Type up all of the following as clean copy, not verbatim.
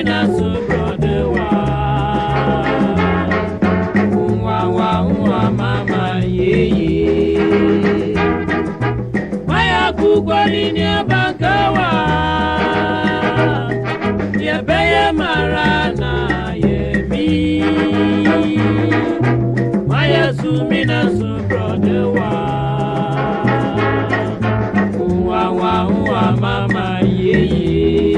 mina brother wa mama ye maya kugwani ni abakawa ye beye marana ye mi maya mina brother wa mama ye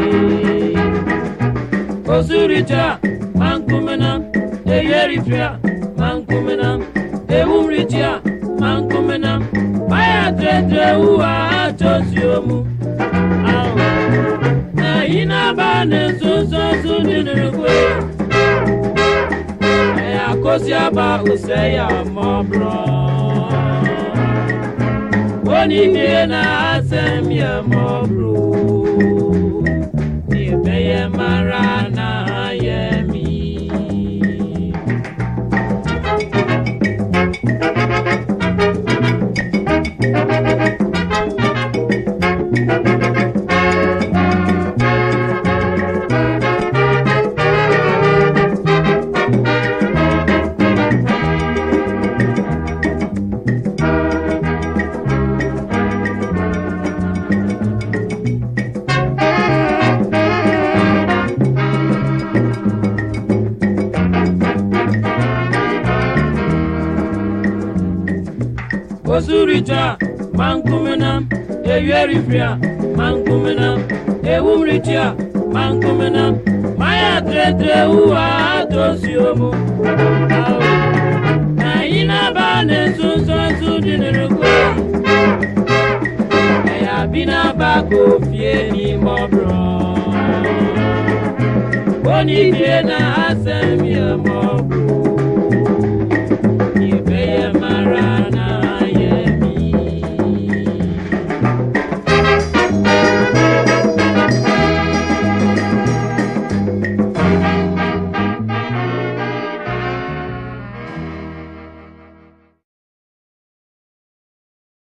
Osurita mankumena eyerifia mankumena ewumritia mankumena maya tete uwa tosiomu awo na ina bane susu dinirukwe ya kosiaba useya mobro woni na asem ya mobro Beye marana yemi Osurita mankumena eyerifia mankumena ewumritia mankumena maya tete uwa tosiomu na ina bane susu dinirukwe ya bina bako fie ni mobro woni na asem ya mobro